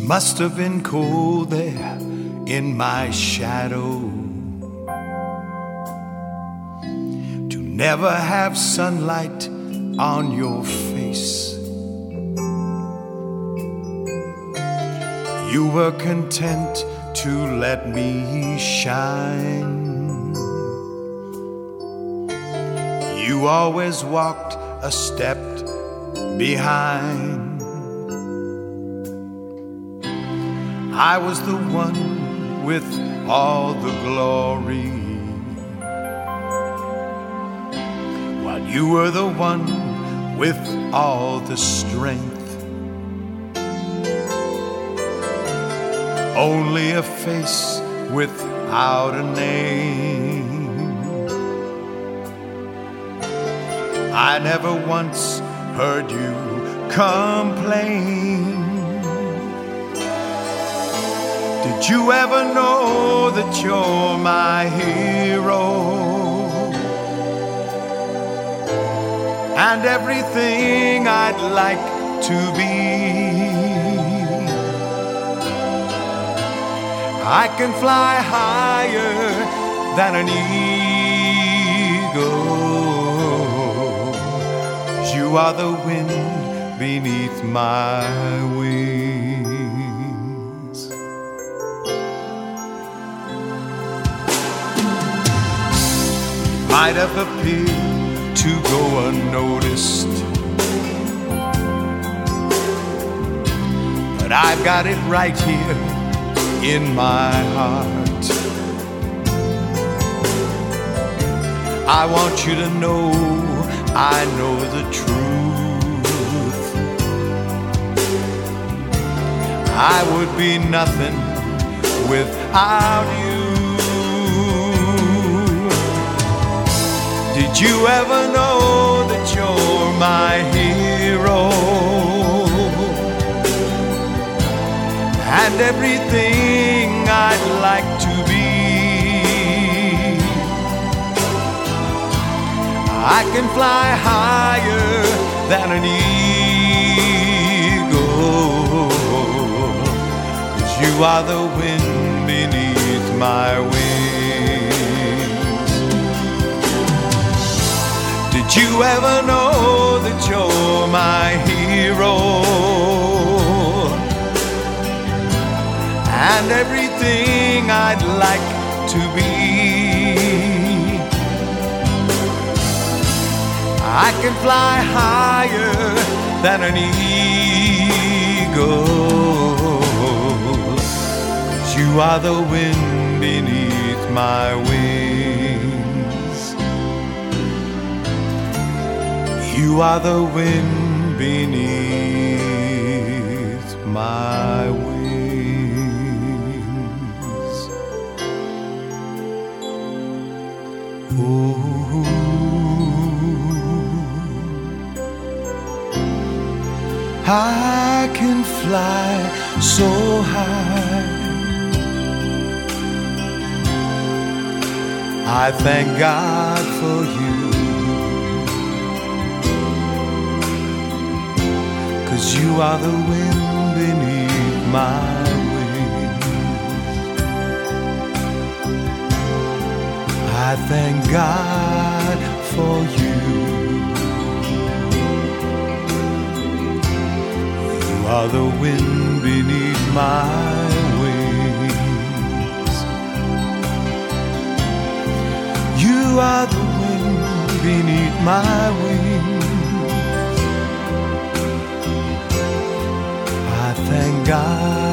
Must have been cold there in my shadow to never have sunlight on your face. You were content to let me shine. You always walked a step behind. I was the one with all the glory, while you were the one with all the strength. Only a face without a name. I never once heard you complain. Did you ever know that you're my hero and everything I'd like to be? I can fly higher than an eagle, 'cause you are the wind beneath my wings. Might have appeared to go unnoticed, but I've got it right here in my heart. I want you to know I know the truth. I would be nothing without you. Did you ever know that you're my hero and everything I'd like to be? I can fly higher than an eagle, 'cause you are the wind beneath my wings. Did you ever know that you're my hero and everything I'd like to be? I can fly higher than an eagle, 'cause you are the wind beneath my wings. You are the wind beneath my wings. Ooh. I can fly so high. I thank God for you, 'cause you are the wind beneath my wings. I thank God for you. You are the wind beneath my wings. You are the wind beneath my wings. I thank God